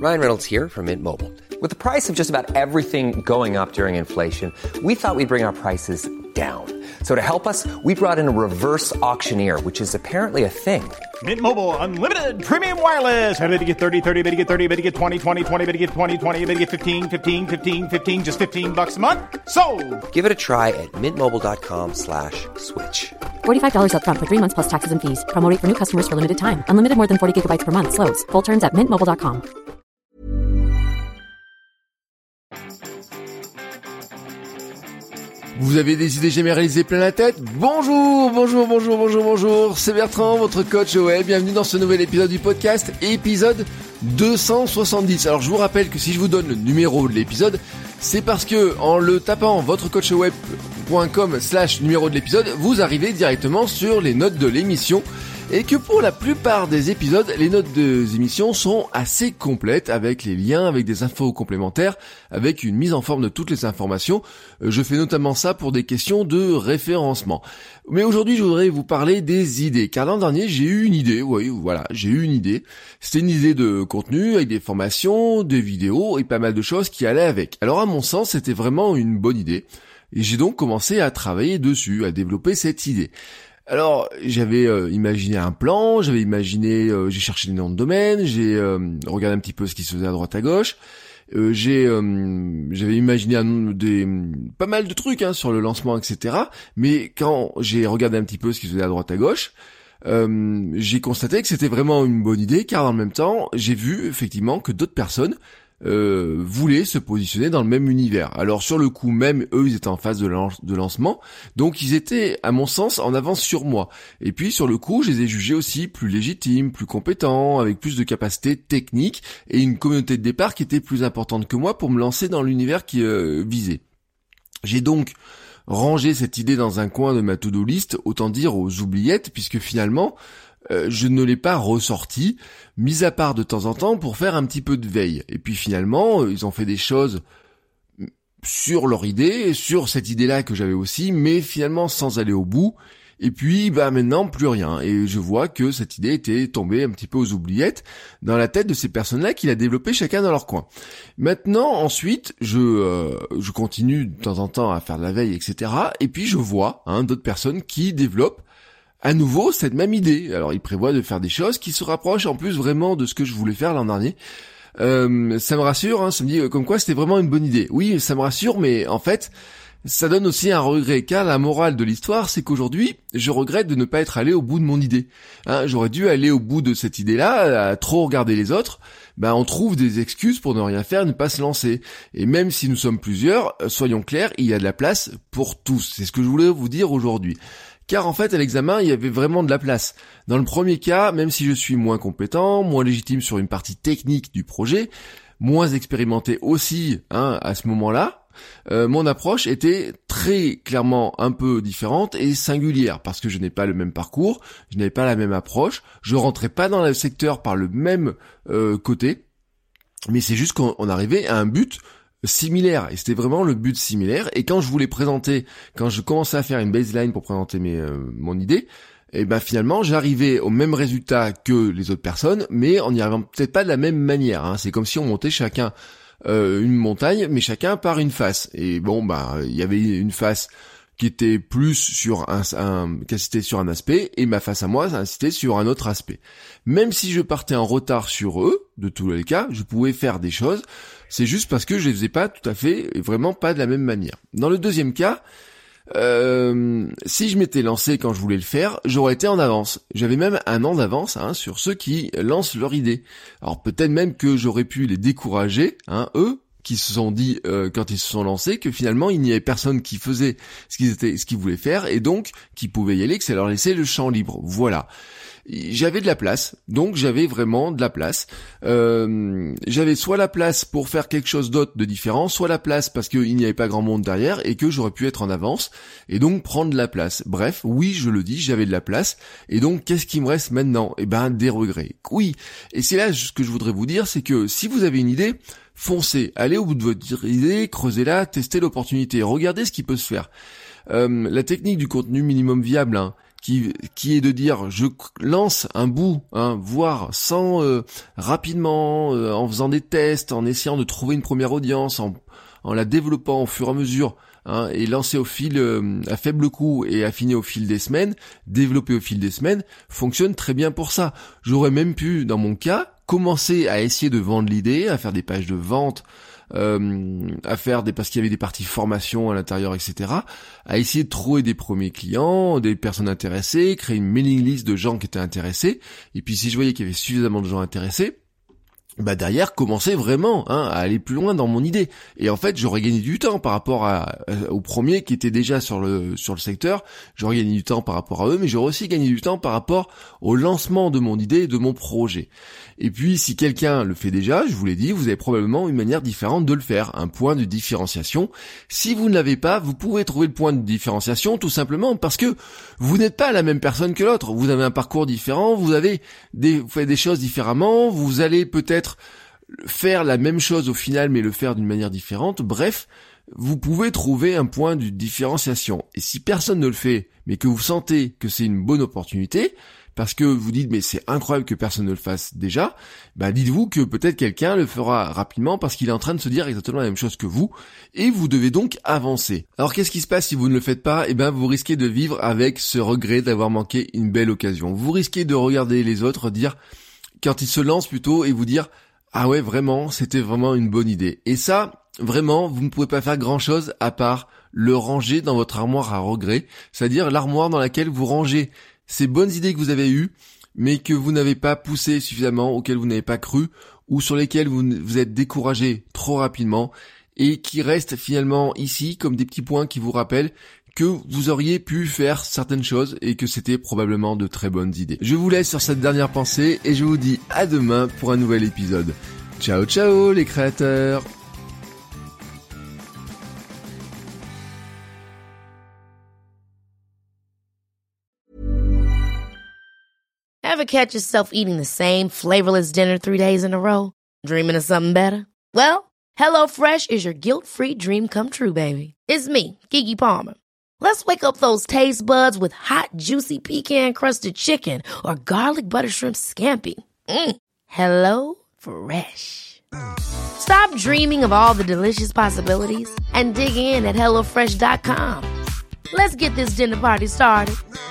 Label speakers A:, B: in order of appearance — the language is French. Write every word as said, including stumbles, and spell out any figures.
A: Ryan Reynolds here from Mint Mobile. With the price of just about everything going up during inflation, we thought we'd bring our prices down. So to help us, we brought in a reverse auctioneer, which is apparently a thing.
B: Mint Mobile Unlimited Premium Wireless. How to get thirty, thirty, how to get thirty, how to get twenty, twenty, twenty, how to get twenty, twenty, how to get fifteen, fifteen, fifteen, fifteen, just fifteen bucks a month? Sold!
A: Give it a try at mintmobile.com slash switch.
C: forty-five dollars up front for three months plus taxes and fees. Promo rate for new customers for limited time. Unlimited more than forty gigabytes per month. Slows full terms at mint mobile dot com.
D: Vous avez des idées jamais réalisées plein la tête? Bonjour, bonjour, bonjour, bonjour, bonjour. C'est Bertrand, votre coach web. Bienvenue dans ce nouvel épisode du podcast, épisode deux cent soixante-dix. Alors je vous rappelle que si je vous donne le numéro de l'épisode, c'est parce que en le tapant votrecoachweb point com slash numéro de l'épisode, vous arrivez directement sur les notes de l'émission. Et que pour la plupart des épisodes, les notes des émissions sont assez complètes avec les liens, avec des infos complémentaires, avec une mise en forme de toutes les informations. Je fais notamment ça pour des questions de référencement. Mais aujourd'hui, je voudrais vous parler des idées. Car l'an dernier, j'ai eu une idée. Oui, voilà, j'ai eu une idée. C'était une idée de contenu avec des formations, des vidéos et pas mal de choses qui allaient avec. Alors à mon sens, c'était vraiment une bonne idée. Et j'ai donc commencé à travailler dessus, à développer cette idée. Alors, j'avais euh, imaginé un plan, j'avais imaginé, euh, j'ai cherché les noms de domaine, j'ai euh, regardé un petit peu ce qui se faisait à droite à gauche, euh, j'ai, euh, j'avais imaginé un, des, pas mal de trucs hein, sur le lancement, et cetera. Mais quand j'ai regardé un petit peu ce qui se faisait à droite à gauche, euh, j'ai constaté que c'était vraiment une bonne idée, car en même temps, j'ai vu effectivement que d'autres personnes Euh, voulaient se positionner dans le même univers. Alors sur le coup même, eux, ils étaient en phase de, lan- de lancement, donc ils étaient, à mon sens, en avance sur moi. Et puis sur le coup, je les ai jugés aussi plus légitimes, plus compétents, avec plus de capacités techniques et une communauté de départ qui était plus importante que moi pour me lancer dans l'univers qui euh, visait. J'ai donc rangé cette idée dans un coin de ma to-do list, autant dire aux oubliettes, puisque finalement, Euh, je ne l'ai pas ressorti, mis à part de temps en temps pour faire un petit peu de veille. Et puis finalement, ils ont fait des choses sur leur idée, sur cette idée-là que j'avais aussi, mais finalement sans aller au bout. Et puis, bah maintenant, plus rien. Et je vois que cette idée était tombée un petit peu aux oubliettes dans la tête de ces personnes-là qui l'a développée chacun dans leur coin. Maintenant, ensuite, je euh, je continue de temps en temps à faire de la veille, et cetera. Et puis je vois hein, d'autres personnes qui développent à nouveau cette même idée. Alors il prévoit de faire des choses qui se rapprochent en plus vraiment de ce que je voulais faire l'an dernier. Euh, ça me rassure, hein, ça me dit comme quoi c'était vraiment une bonne idée. Oui, ça me rassure, mais en fait, ça donne aussi un regret, car la morale de l'histoire, c'est qu'aujourd'hui, je regrette de ne pas être allé au bout de mon idée. Hein, j'aurais dû aller au bout de cette idée-là, à trop regarder les autres. Ben, on trouve des excuses pour ne rien faire, ne pas se lancer. Et même si nous sommes plusieurs, soyons clairs, il y a de la place pour tous. C'est ce que je voulais vous dire aujourd'hui. Car en fait, à l'examen, il y avait vraiment de la place. Dans le premier cas, même si je suis moins compétent, moins légitime sur une partie technique du projet, moins expérimenté aussi hein, à ce moment-là, euh, mon approche était très clairement un peu différente et singulière, parce que je n'ai pas le même parcours, je n'avais pas la même approche, je rentrais pas dans le secteur par le même euh, côté, mais c'est juste qu'on on arrivait à un but similaire, et c'était vraiment le but similaire. Et quand je voulais présenter, quand je commençais à faire une baseline pour présenter mes, euh, mon idée, et ben finalement j'arrivais au même résultat que les autres personnes, mais en n'y arrivant peut-être pas de la même manière. Hein. C'est comme si on montait chacun euh, une montagne, mais chacun par une face. Et bon, bah il y avait une face qui était plus sur un, un qui insistait sur un aspect, et ma face à moi, ça insistait sur un autre aspect. Même si je partais en retard sur eux, de tous les cas, je pouvais faire des choses. C'est juste parce que je les faisais pas tout à fait, vraiment pas de la même manière. Dans le deuxième cas, euh, si je m'étais lancé quand je voulais le faire, j'aurais été en avance. J'avais même un an d'avance hein, sur ceux qui lancent leur idée. Alors peut-être même que j'aurais pu les décourager, hein, eux, qui se sont dit euh, quand ils se sont lancés que finalement il n'y avait personne qui faisait ce qu'ils étaient, ce qu'ils voulaient faire et donc qui pouvait y aller, que ça leur laissait le champ libre. Voilà. J'avais de la place, donc j'avais vraiment de la place. Euh, j'avais soit la place pour faire quelque chose d'autre de différent, soit la place parce qu'il n'y avait pas grand monde derrière et que j'aurais pu être en avance et donc prendre de la place. Bref, oui, je le dis, j'avais de la place. Et donc, qu'est-ce qui me reste maintenant ? Eh ben, des regrets. Oui. Et c'est là ce que je voudrais vous dire, c'est que si vous avez une idée, foncez, allez au bout de votre idée, creusez-la, testez l'opportunité, regardez ce qui peut se faire. Euh, la technique du contenu minimum viable, hein, qui qui est de dire je lance un bout, hein, voire sans euh, rapidement, euh, en faisant des tests, en essayant de trouver une première audience, en en la développant au fur et à mesure, hein, et lancer au fil euh, à faible coût et affiner au fil des semaines, développer au fil des semaines, fonctionne très bien pour ça. J'aurais même pu, dans mon cas, commencer à essayer de vendre l'idée, à faire des pages de vente, euh, à faire des, parce qu'il y avait des parties formation à l'intérieur, et cetera, à essayer de trouver des premiers clients, des personnes intéressées, créer une mailing list de gens qui étaient intéressés, et puis si je voyais qu'il y avait suffisamment de gens intéressés, bah derrière commencer vraiment hein, à aller plus loin dans mon idée. Et en fait j'aurais gagné du temps par rapport à, à, aux premiers qui étaient déjà sur le sur le secteur, j'aurais gagné du temps par rapport à eux, mais j'aurais aussi gagné du temps par rapport au lancement de mon idée et de mon projet. Et puis si quelqu'un le fait déjà, je vous l'ai dit, vous avez probablement une manière différente de le faire, un point de différenciation. Si vous ne l'avez pas, vous pouvez trouver le point de différenciation tout simplement parce que vous n'êtes pas la même personne que l'autre, vous avez un parcours différent, vous avez des, vous faites des choses différemment, vous allez peut-être faire la même chose au final mais le faire d'une manière différente. Bref, vous pouvez trouver un point de différenciation. Et si personne ne le fait, mais que vous sentez que c'est une bonne opportunité, parce que vous dites mais c'est incroyable que personne ne le fasse déjà, bah dites-vous que peut-être quelqu'un le fera rapidement parce qu'il est en train de se dire exactement la même chose que vous, et vous devez donc avancer. Alors qu'est-ce qui se passe si vous ne le faites pas ? Eh ben vous risquez de vivre avec ce regret d'avoir manqué une belle occasion. Vous risquez de regarder les autres, dire quand ils se lancent plutôt et vous dire ah ouais vraiment c'était vraiment une bonne idée. Et ça vraiment vous ne pouvez pas faire grand chose à part le ranger dans votre armoire à regrets, c'est-à-dire l'armoire dans laquelle vous rangez ces bonnes idées que vous avez eues, mais que vous n'avez pas poussées suffisamment, auxquelles vous n'avez pas cru, ou sur lesquelles vous vous êtes découragé trop rapidement, et qui restent finalement ici comme des petits points qui vous rappellent que vous auriez pu faire certaines choses et que c'était probablement de très bonnes idées. Je vous laisse sur cette dernière pensée et je vous dis à demain pour un nouvel épisode. Ciao ciao les créateurs!
E: Ever catch yourself eating the same flavorless dinner three days in a row? Dreaming of something better? Well, HelloFresh is your guilt-free dream come true, baby. It's me, Keke Palmer. Let's wake up those taste buds with hot, juicy pecan-crusted chicken or garlic butter shrimp scampi. Mm. Hello Fresh. Stop dreaming of all the delicious possibilities and dig in at hello fresh dot com. Let's get this dinner party started.